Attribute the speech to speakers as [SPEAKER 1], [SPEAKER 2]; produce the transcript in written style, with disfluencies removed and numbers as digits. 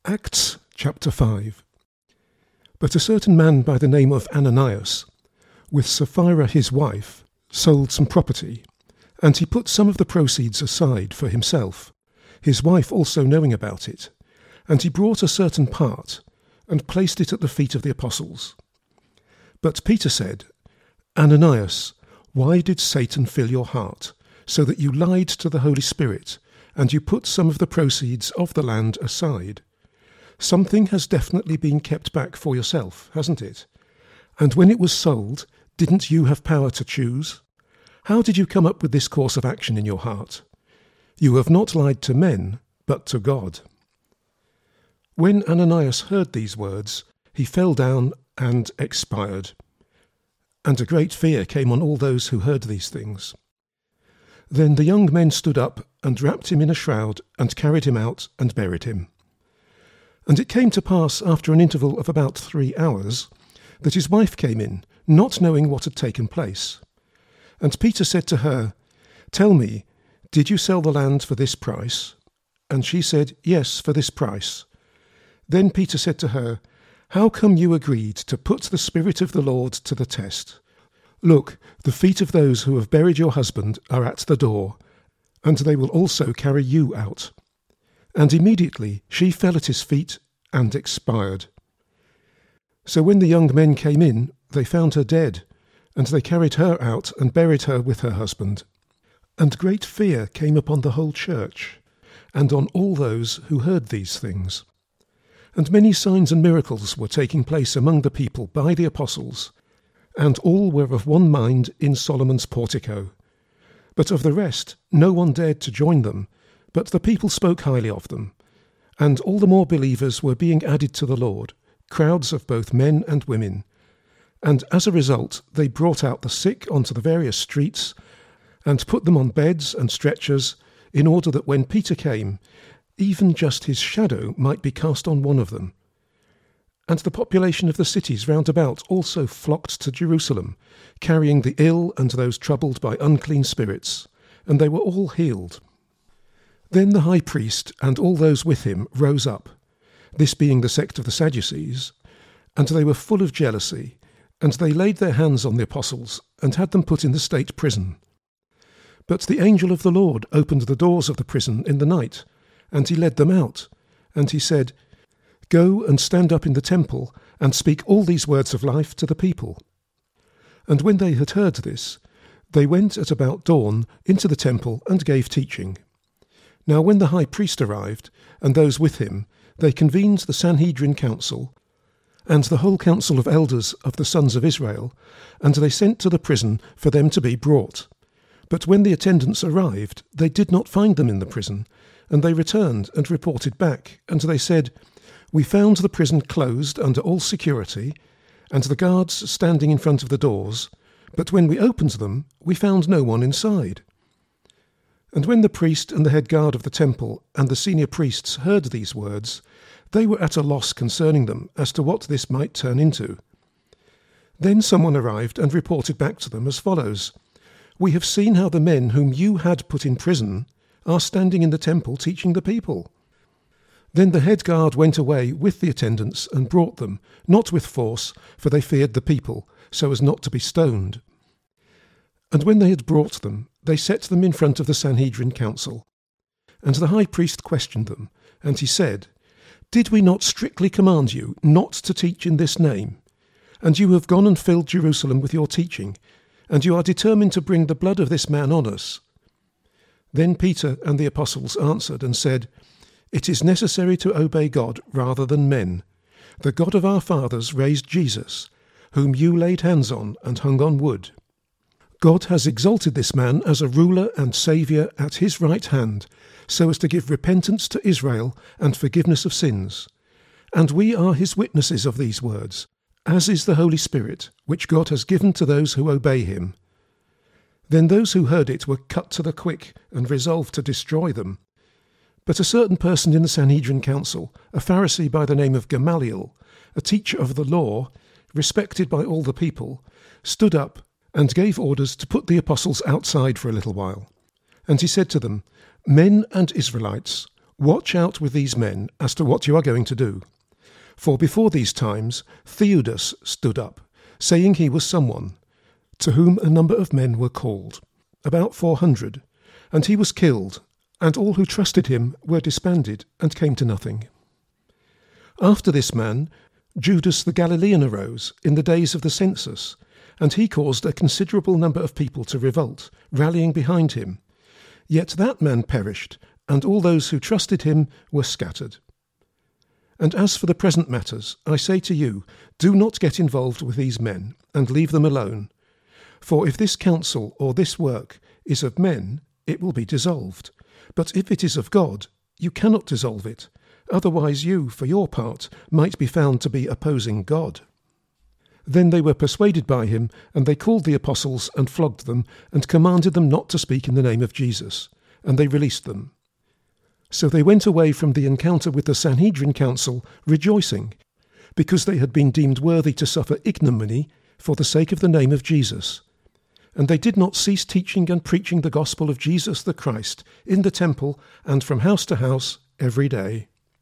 [SPEAKER 1] Acts chapter 5. But a certain man by the name of Ananias, with Sapphira his wife, sold some property, and he put some of the proceeds aside for himself, his wife also knowing about it, and he brought a certain part, and placed it at the feet of the apostles. But Peter said, Ananias, why did Satan fill your heart, so that you lied to the Holy Spirit, and you put some of the proceeds of the land aside? Something has definitely been kept back for yourself, hasn't it? And when it was sold, didn't you have power to choose? How did you come up with this course of action in your heart? You have not lied to men, but to God. When Ananias heard these words, he fell down and expired. And a great fear came on all those who heard these things. Then the young men stood up and wrapped him in a shroud and carried him out and buried him. And it came to pass after an interval of about 3 hours that his wife came in, not knowing what had taken place. And Peter said to her, Tell me, did you sell the land for this price? And she said, Yes, for this price. Then Peter said to her, How come you agreed to put the Spirit of the Lord to the test? Look, the feet of those who have buried your husband are at the door, and they will also carry you out. And immediately she fell at his feet and expired. So when the young men came in, they found her dead, and they carried her out and buried her with her husband. And great fear came upon the whole church, and on all those who heard these things. And many signs and miracles were taking place among the people by the apostles, and all were of one mind in Solomon's portico. But of the rest no one dared to join them, but the people spoke highly of them. And all the more believers were being added to the Lord, crowds of both men and women. And as a result they brought out the sick onto the various streets, and put them on beds and stretchers, in order that when Peter came, even just his shadow might be cast on one of them. And the population of the cities round about also flocked to Jerusalem, carrying the ill and those troubled by unclean spirits, and they were all healed. Then the high priest and all those with him rose up, this being the sect of the Sadducees, and they were full of jealousy, and they laid their hands on the apostles, and had them put in the state prison. But the angel of the Lord opened the doors of the prison in the night, and he led them out, and he said, Go and stand up in the temple, and speak all these words of life to the people. And when they had heard this, they went at about dawn into the temple and gave teaching. Now when the high priest arrived, and those with him, they convened the Sanhedrin council, and the whole council of elders of the sons of Israel, and they sent to the prison for them to be brought. But when the attendants arrived, they did not find them in the prison, and they returned and reported back, and they said, We found the prison closed under all security, and the guards standing in front of the doors, but when we opened them, we found no one inside. And when the priest and the head guard of the temple and the senior priests heard these words, they were at a loss concerning them as to what this might turn into. Then someone arrived and reported back to them as follows, We have seen how the men whom you had put in prison are standing in the temple teaching the people. Then the head guard went away with the attendants and brought them, not with force, for they feared the people, so as not to be stoned. And when they had brought them, they set them in front of the Sanhedrin council. And the high priest questioned them, and he said, Did we not strictly command you not to teach in this name? And you have gone and filled Jerusalem with your teaching, and you are determined to bring the blood of this man on us. Then Peter and the apostles answered and said, It is necessary to obey God rather than men. The God of our fathers raised Jesus, whom you laid hands on and hung on wood. God has exalted this man as a ruler and saviour at his right hand, so as to give repentance to Israel and forgiveness of sins. And we are his witnesses of these words, as is the Holy Spirit, which God has given to those who obey him. Then those who heard it were cut to the quick and resolved to destroy them. But a certain person in the Sanhedrin council, a Pharisee by the name of Gamaliel, a teacher of the law, respected by all the people, stood up and gave orders to put the apostles outside for a little while. And he said to them, Men and Israelites, Watch out with these men as to what you are going to do. For before these times Theudas stood up, saying he was someone, to whom a number of men were called, about 400, and he was killed, and all who trusted him were disbanded and came to nothing. After this man, Judas the Galilean arose in the days of the census, and he caused a considerable number of people to revolt, rallying behind him. Yet that man perished, and all those who trusted him were scattered. And as for the present matters, I say to you, do not get involved with these men, and leave them alone. For if this counsel or this work is of men, it will be dissolved. But if it is of God, you cannot dissolve it. Otherwise you, for your part, might be found to be opposing God. Then they were persuaded by him, and they called the apostles and flogged them, and commanded them not to speak in the name of Jesus. And they released them. So they went away from the encounter with the Sanhedrin council, rejoicing, because they had been deemed worthy to suffer ignominy for the sake of the name of Jesus. And they did not cease teaching and preaching the gospel of Jesus the Christ in the temple and from house to house every day.